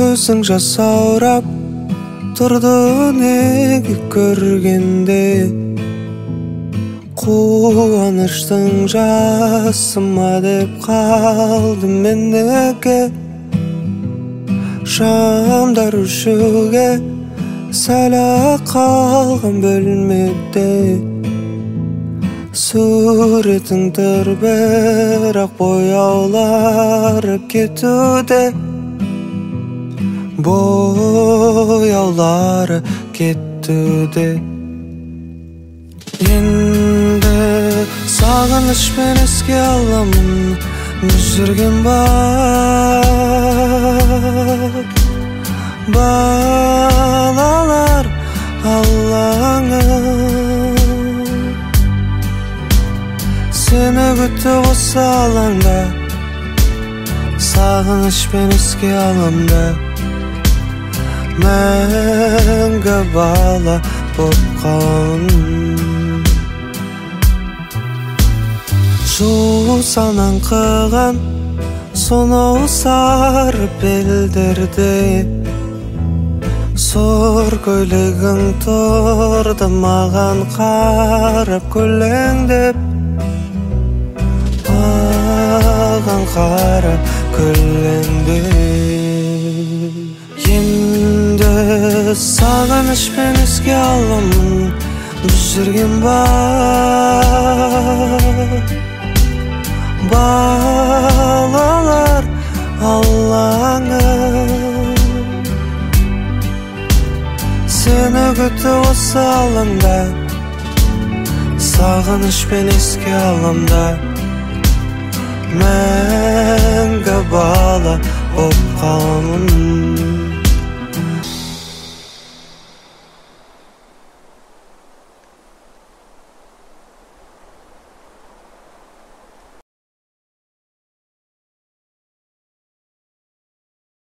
көзің жасаурап тұрды неге көргенде, қуаныштың жасыма деп қалдым мен неге. Шамдар өшуге сәл қалған бөлмеде, суретің тұр бірақ бояулары кетуде, бояулары кетуде. Енді сағынышпен еске аламын жүрген балалар алаңы. Сені күтіп осы алаңда, сағынышпен еске аламда, мәңгі бала боп қаламын. Жусанан қыған сонау сары белдерде, сор көйлегің тұрды маған қарап көлеңдеп, маған қарап көлеңдеп. Енді сағынышпен еске аламын жүрген балалар алаңы. Сені күтіп осы алаңда, сағынышпен еске аламда, мәңгі бала боп қаламын.